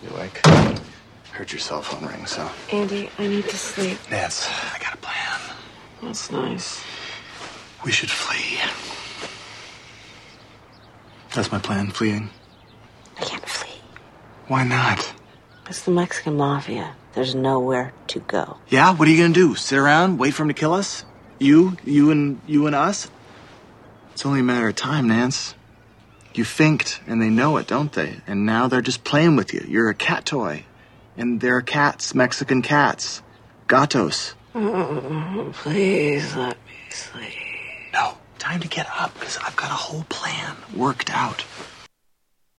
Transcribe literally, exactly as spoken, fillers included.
You awake? Heard your cell phone ring, so. Andy, I need to sleep. Nance, I got a plan. That's nice. We should flee. That's my plan, fleeing. I can't flee. Why not? It's the Mexican mafia. There's nowhere to go. Yeah? What are you gonna do? Sit around, wait for him to kill us? You? You and you and us? It's only a matter of time, Nance. You finked, and they know it, don't they? And now they're just playing with you. You're a cat toy. And they're cats, Mexican cats. Gatos. Oh, please let me sleep. No, time to get up, because I've got a whole plan worked out.